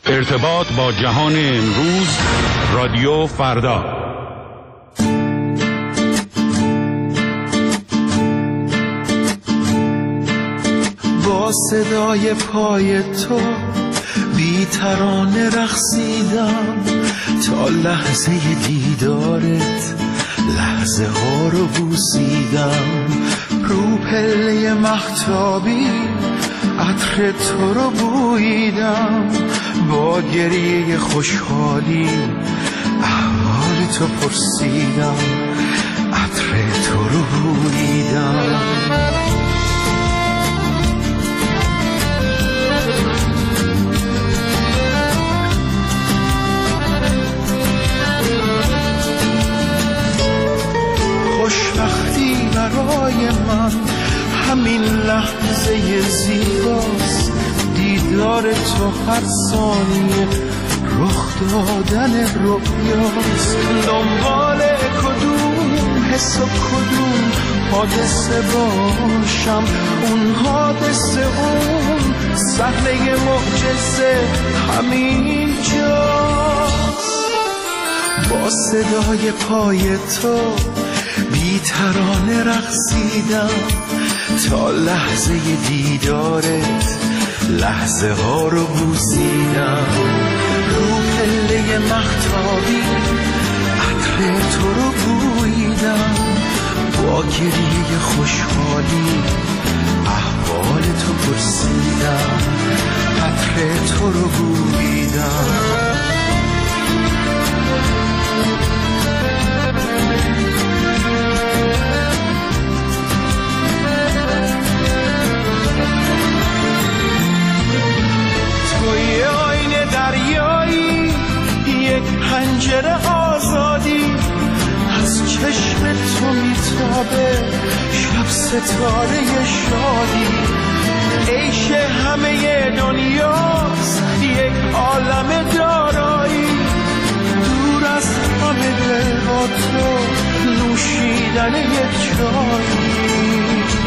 ارتباط با جهان امروز، رادیو فردا. با صدای پای تو بی ترانه رقصیدم تا لحظه دیدارت، لحظه ها رو بوسیدم. رو پله مهتابی عطر تو رو بوییدم، با گریه خوشحالی احوال تو پرسیدم، عطر تو رو بوییدم. خوشبختی برای من همین لحظه زیباست، دیدار تو هر ثانیه رخ دادن رویاست. دنبال کدوم حس و کدوم حادثه باشم، اون حادثه اون صحنه معجزه همین جاست. با صدای پای تو بی ترانه رقصیدم تا لحظه دیدارت، لحظه ها رو بوسیدم. رو پله مهتابی عطر تو رو بوییدم، با گریه خوشحالی احوال تو پرسیدم، عطر تو رو بوییدم. توی آینه دریایی، یک پنجره آزادی، از چشم تو میتابه شب ستاره شادی. عیش همه دنیاست یک عالم دارایی، دور از همه دل با تو نوشیدن یک چایی.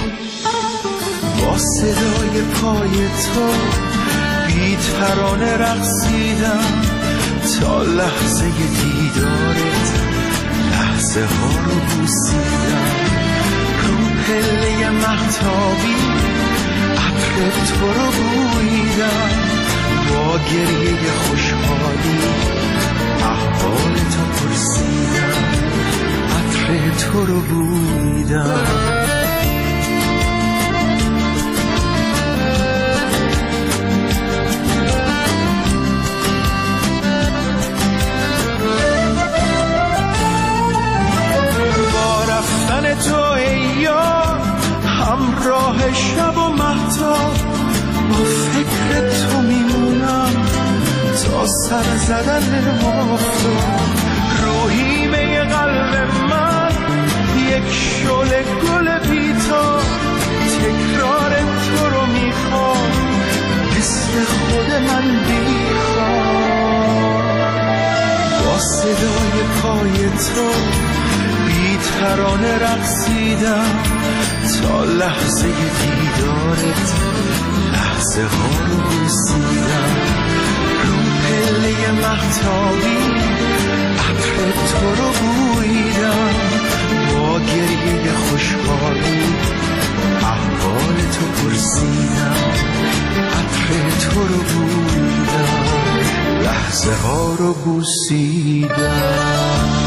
با صدای پای تو بی ترانه رقصیدم تا لحظه دیدارت، لحظه ها رو بوسیدم. رو پله مهتابی عطر تو رو بوییدم، با گریه خوشحالی احوال تو پرسیدم، عطر تو رو بوییدم. تو ای یار همراه شب و مهتاب، با فکر تو میمونم تا سر زدن آفتاب. روحیمه قلب من یک شعله گل بی‌تاب، تکرار تو رو میخوام مثل خود من بیخوام. با صدای پای تو بی ترانه رقصیدم تا لحظه دیدارت، لحظه ها رو بوسیدم. رو پله مهتابی عطر تو رو بوییدم، با گریه خوشحالی احوال تو پرسیدم، عطر تو رو بوییدم، لحظه ها رو بوسیدم.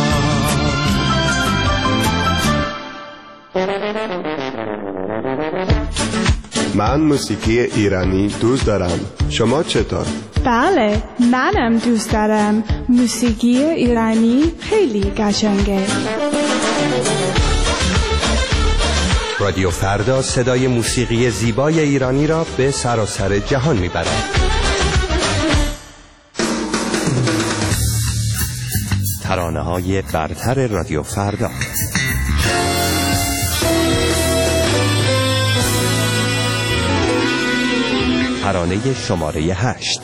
من موسیقی ایرانی دوست دارم. شما چطور؟ بله، منم دوست دارم. موسیقی ایرانی خیلی قشنگه. رادیو فردا صدای موسیقی زیبای ایرانی را به سراسر جهان میبرد. ترانه‌های برتر رادیو فردا. ترانه شماره 8.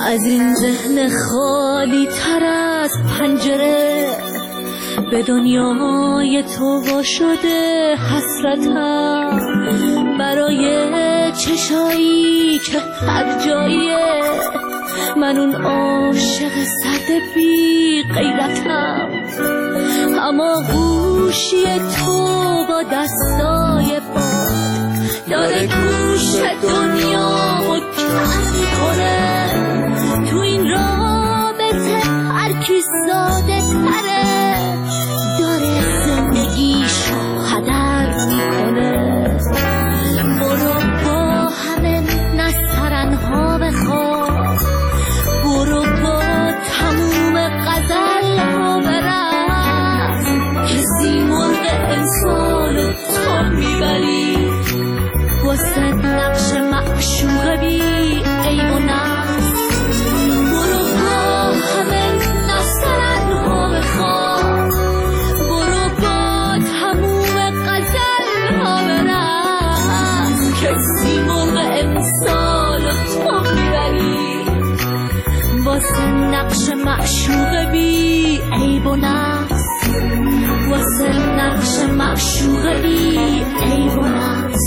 از این ذهن خالی تر از پنجره به دنیای تو وا شده حسرتم، برای چشایی که هر جاییه من اون عاشق سرد بی غیرتم. اما گوشی تو با دستای باد داره گوش دنیا و کم میکنه. تو این رابطه هر کی ساده تره داره زندگیشو هدر میکنه. برو با همه نسترنها بخواب، برو با تموم غزلها برقص، کسی مرغ امسال تو میبری واسه نقش معشوق بی عیب و نقص. برو با همه نسترنها بخواب، برو با تموم غزلها برقص، کسی مرغ امسال تو میبری واسه نقش معشوق بی عیب و نقص، واسه نقش معشوق بی عیب و نقص.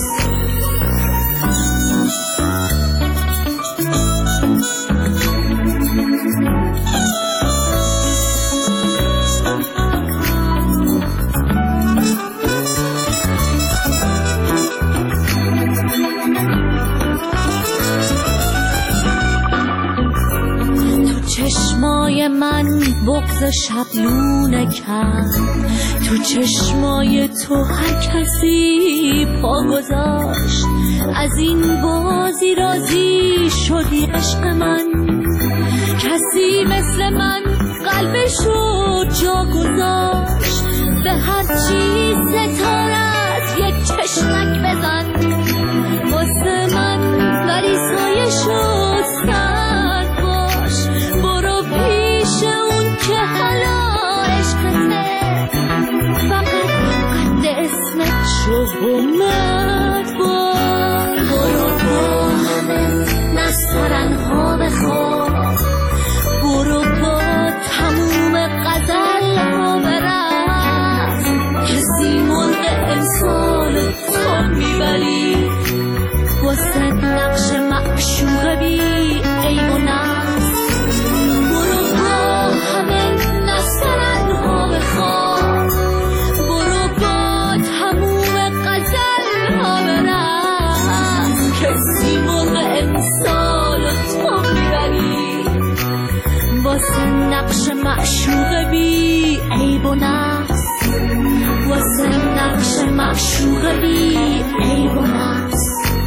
چشمای من بغض شبلونه کرد، تو چشمای تو هر کسی پا گذاشت. از این بازی راضی شدی عشق من، کسی مثل من قلبشو جا گذاشت. به هر چیز ستارت یک چشمک بزن واسه من، ولی سایه شد سرد باش. برو پیش اون که حالا عشقته، فقط قد اسمت شو اومد باش. برو با همه نسترنها بخواب، برو با تموم غزلها برقص، کسی مرغ امسال تو میبری واسه نقش معشوق بی عیب و نقص. برو با همه نسترنها بخواب، برو با تموم غزلها برقص، کسی مرغ امسال تو میبری واسه نقش معشوق بی عیب و نقص، واسه نقش معشوق بی عیب و نقص.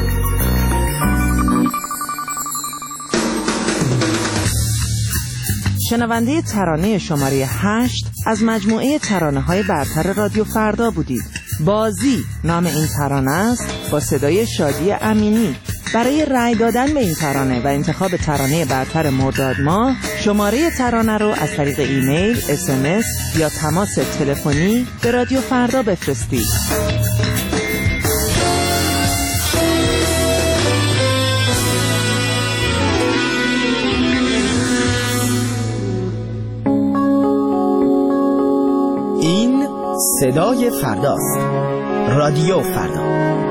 شنونده ترانه شماره 8 از مجموعه ترانه‌های برتر رادیو فردا بودید. بازی نام این ترانه است با صدای شادی امینی. برای رأی دادن به این ترانه و انتخاب ترانه برتر مرداد ماه شماره ترانه رو از طریق ایمیل، SMS یا تماس تلفنی به رادیو فردا بفرستید. این صدای فرداست. رادیو فردا.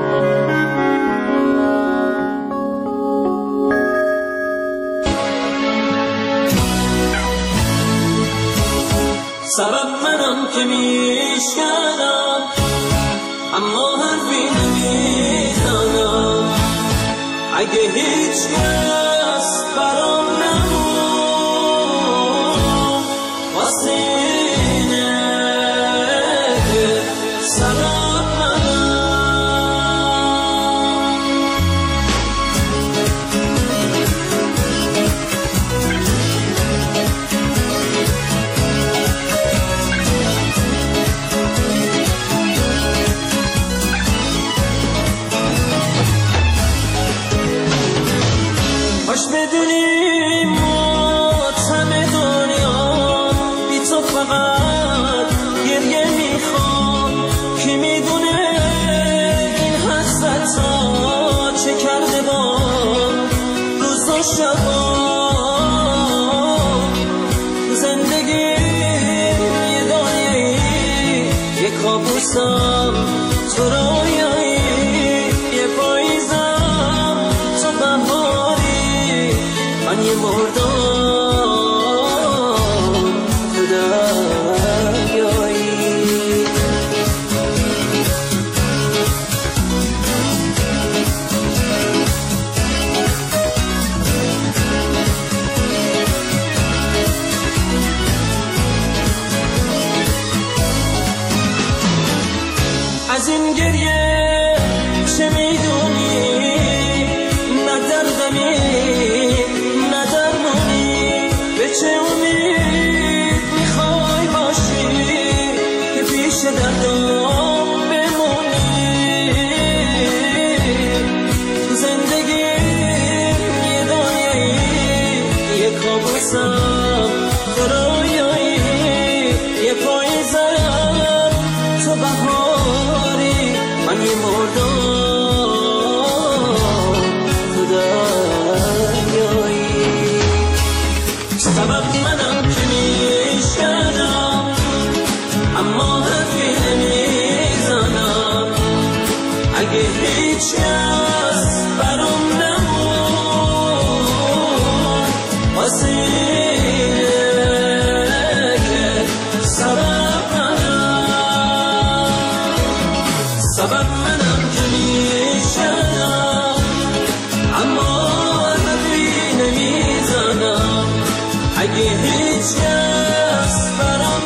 سبب منم که میشکنم اما حرفی نمیزنم. اگه هیچ کس برام نمون واسه اینه که سبب هیچ کس برام نمون واسه اینه که سبب منم که میشدم اما حرفی نمیزنم اگه هیچ کس برام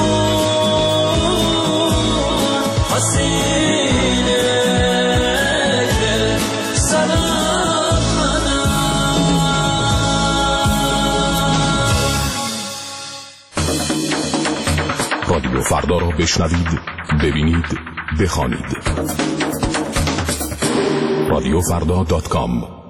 نمون واسه اینه که سبب منم. رادیو فردا را بشنوید، ببینید، بخوانید. radiofrda.com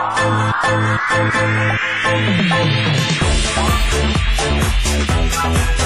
Thank you.